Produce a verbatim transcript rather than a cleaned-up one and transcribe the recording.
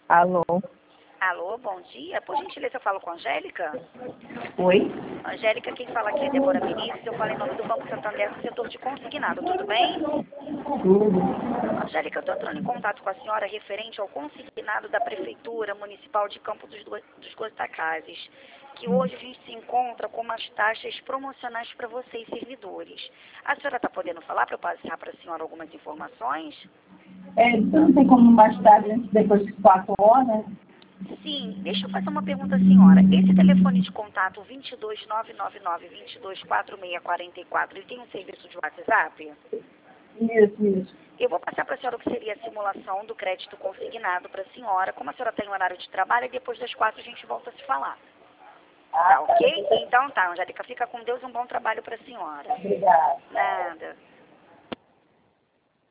Alô? Alô, bom dia. Por gentileza, eu falo com a Angélica? Oi? Angélica, quem fala aqui é Débora Vinícius. Eu falo em nome do Banco Santander do setor de consignado. Tudo bem? Tudo. Angélica, eu estou entrando em contato com a senhora referente ao consignado da Prefeitura Municipal de Campo dos, Do- dos Goitacazes, que hoje a gente se encontra com umas taxas promocionais para vocês, servidores. A senhora está podendo falar para eu passar para a senhora algumas informações? É, não tem como mais tarde, antes, depois de quatro horas? Sim, deixa eu fazer uma pergunta à senhora. Esse telefone de contato dois dois nove nove nove, dois dois quatro seis quatro quatro, ele tem um serviço de WhatsApp? Isso, isso. Eu vou passar para a senhora o que seria a simulação do crédito consignado para a senhora. Como a senhora tem um horário de trabalho, e depois das quatro a gente volta a se falar. Tá ok? Então tá, Angélica, fica com Deus, um bom trabalho para a senhora. Obrigada. Nada.